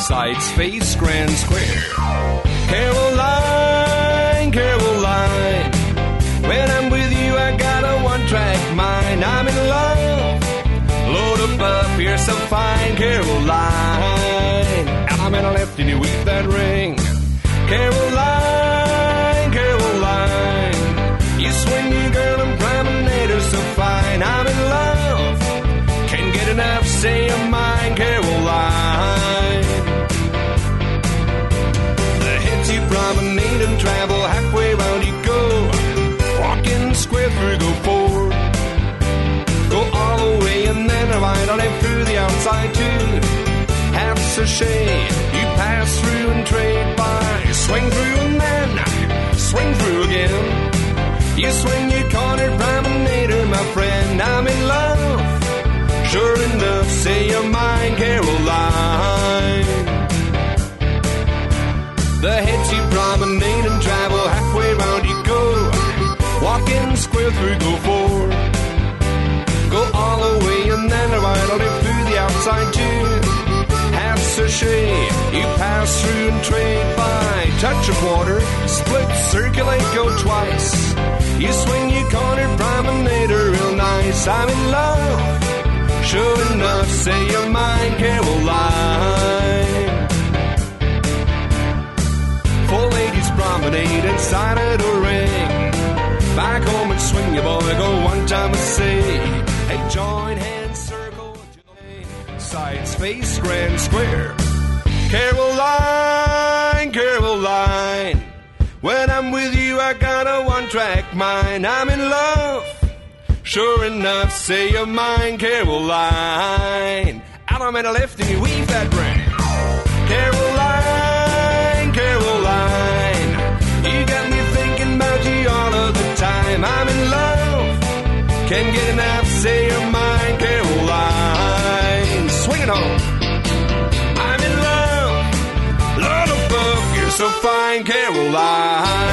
Sides face grand square. Caroline, Caroline, when I'm with you I got a one-track mind. I'm in love, load up up, you're so fine, Caroline. And I'm gonna left and you with that ring. Caroline, Caroline, you swing your girl and promenade her so fine. I'm in love, can't get enough, say you're mine, Caroline. The heads you promenade and travel, halfway round you go, walking square through, go forward, go all the way and then right on left through the outside too. Half sachet, you pass through and trade by, swing through and then swing through again. You swing your corner promenader, my friend, I'm in love. Sure enough, say you're mine, Caroline. The heads you promenade and travel, halfway round you go, walking square through, go forward, go all the way and then right on it through the outside too. Half sachet, you pass through and trade by, touch a quarter, split, circulate, go twice. You swing your corner promenader real nice. I'm in love, sure enough, say you're mine, Caroline. Four ladies promenade inside of the ring. Back home and swing your boy, go one time and say, hey, join hands, circle to the lane. Sides face grand square. Caroline, Caroline, when I'm with you I got a one-track mind. I'm in love, sure enough, say you're mine, Caroline. Out I'm in a left and you weave that ring. Caroline, Caroline, you got me thinking about you all of the time. I'm in love, can't get enough, say you're mine, Caroline. Swing it home. I'm in love, Lord above, you're so fine, Caroline.